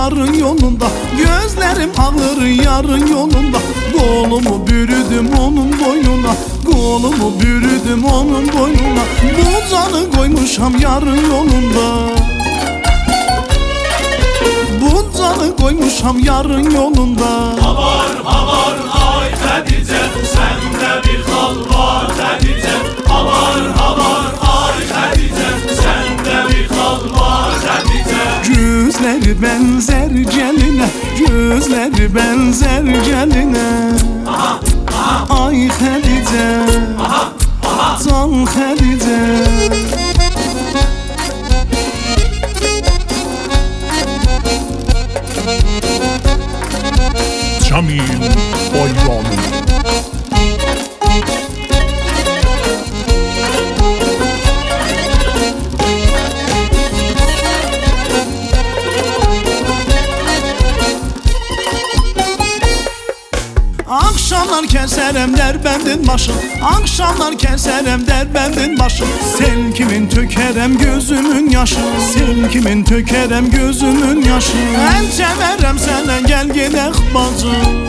yarın yolunda. Gözlerim ağır yarın yolunda. Kolumu bürüdüm onun boynuna. Kolumu bürüdüm onun boynuna. Bu canı koymuşam yarın yolunda. Bu canı koymuşam yarın yolunda. Havar havar ay Hatice, sende bir hal var Hatice. Havar havar ay Hatice, sende bir hal var Hatice. Gözleri benzer celine, gözleri benzer celine. Aha, aha. Ay Hatice, Aha, aha. can Hatice. Cemil Bayram. Akşamlar keserem derbendin başım, akşamlar keserem derbendin başım. Sen kimin tökerem gözümün yaşı, sen kimin tökerem gözümün yaşı. En çemerem sana gel gidek bacım,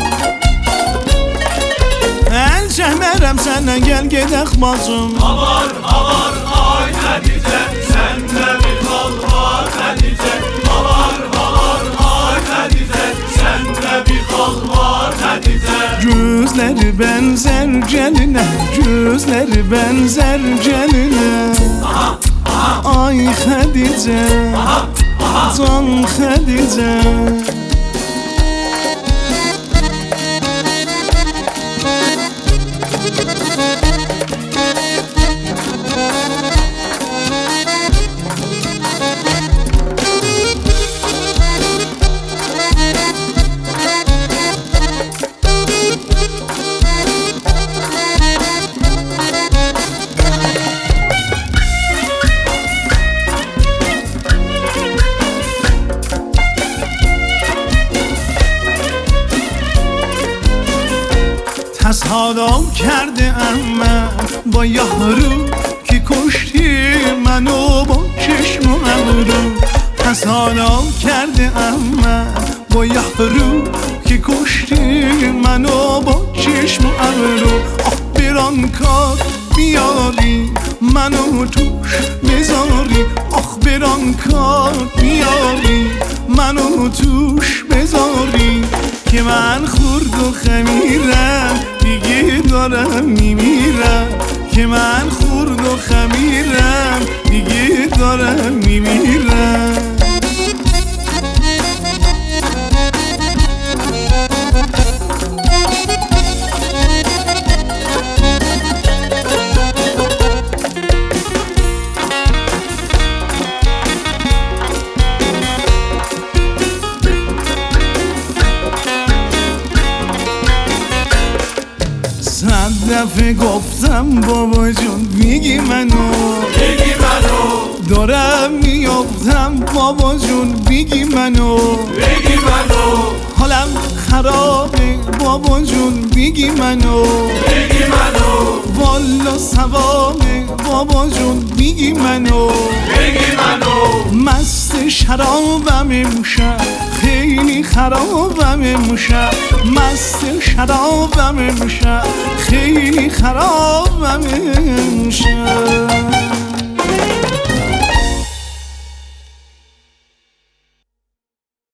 en çemerem sana gel gidek bacım. Havar havar ay Hatice, sende bir hal var Hatice. Havar havar ay Hatice, sende bir hal var Hatice. Gözleri benzer celine, gözleri benzer celine. Aha, aha. Ay Hatice, Aha, aha. can Hatice. Təsadüf کرده من با یارو که کشتی منو با چشم و ابرو. تصادف کرده من با یارو که کشتی منو با چشم و ابرو. آه بران کار بیاری منو توش بذاری، آخ بران کار بیاری منو توش بذاری. که من خورد و خمیرم دیگه دارم میمیرم، که من خورد و خمیرم دیگه دارم میمیرم. صد دفعه گفتم بابا جون میگی منو، بگی منو، دارم میافتم بابا جون بگی منو، بگی منو، حالم خرابه بابا جون بگی منو، بگی منو، والا ثوابه بابا جون بگی منو، بگی منو. مست شرابم امشب خیلی خرابم امشب، مست شرابم امشب خیلی خرابم